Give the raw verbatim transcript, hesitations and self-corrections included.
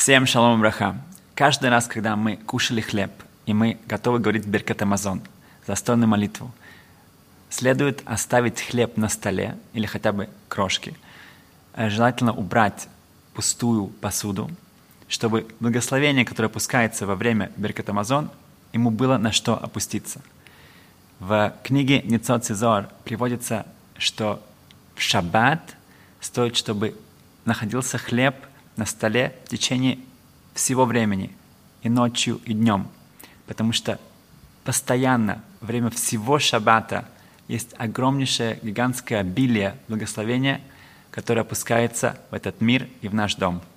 Всем шалом и браха. Каждый раз, когда мы кушали хлеб, и мы готовы говорить Беркат Амазон, застольную молитву, следует оставить хлеб на столе, или хотя бы крошки. Желательно убрать пустую посуду, чтобы благословение, которое опускается во время Беркат Амазон, ему было на что опуститься. В книге Ницот Зоар приводится, что в шаббат стоит, чтобы находился хлеб на столе в течение всего времени, и ночью, и днем, потому что постоянно, во время всего шаббата, есть огромнейшее, гигантское обилие благословения, которое опускается в этот мир и в наш дом.